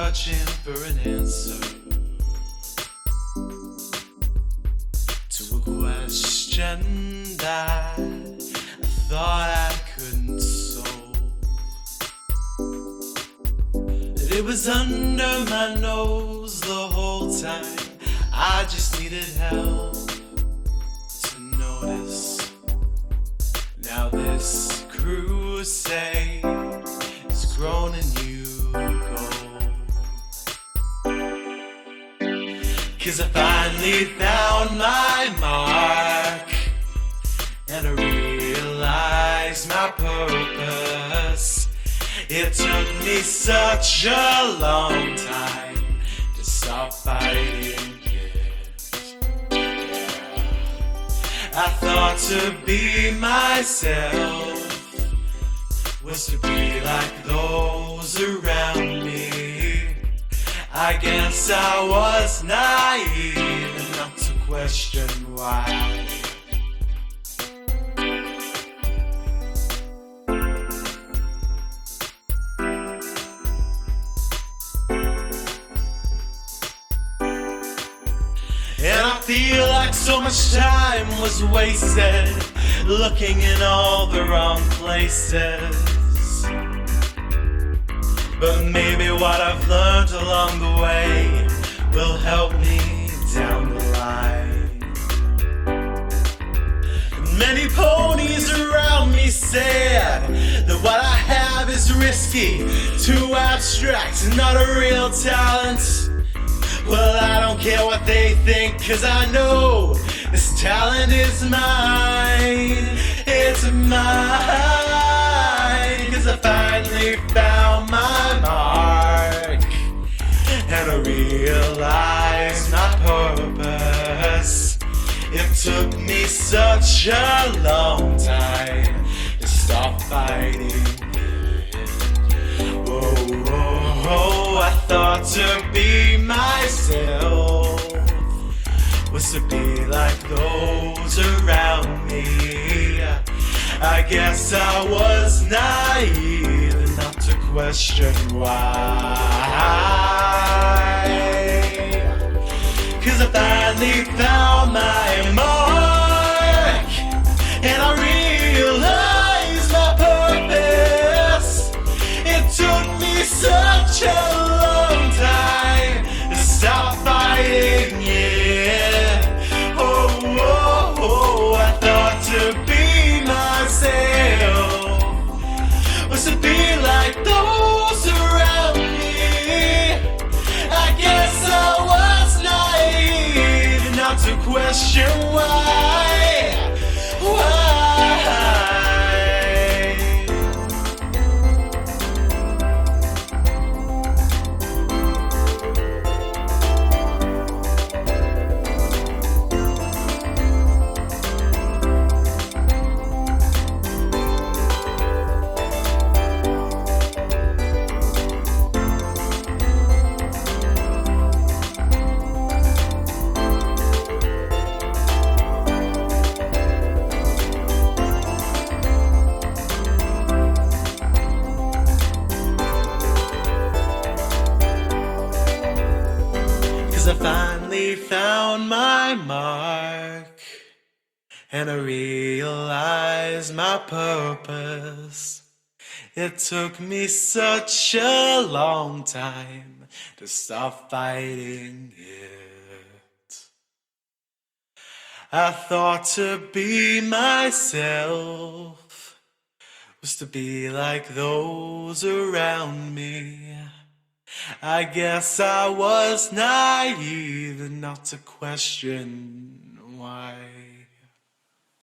searching for an answer to a question that I thought I couldn't solve. That it was under my nose the whole time. I just needed help to notice. Now this crusade has grown a new goal. 'Cause I finally found my mark, and I realized my purpose. It took me such a long time to stop fighting it. I thought to be myself was to be like those around me. I guess I was naive enough to question why. And I feel like so much time was wasted looking in all the wrong places. But maybe what I've learned along the way will help me down the line. Many ponies around me said that what I have is risky, too abstract, not a real talent. Well, I don't care what they think, 'cause I know this talent is mine. It's mine, 'cause I finally found my mark, and I realized my purpose. It took me such a long time to stop fighting. Oh, I thought to be myself was to be like those around me. I guess I was naive enough to question why. 'Cause I finally found my mark, and I realized my purpose. It took me such a long time to stop fighting, yeah. Oh, I thought to be myself was to be like those around me. I guess I was naive not to question why. I finally found my mark, and I realized my purpose. It took me such a long time to stop fighting it. I thought to be myself was to be like those around me. I guess I was naive enough to question why.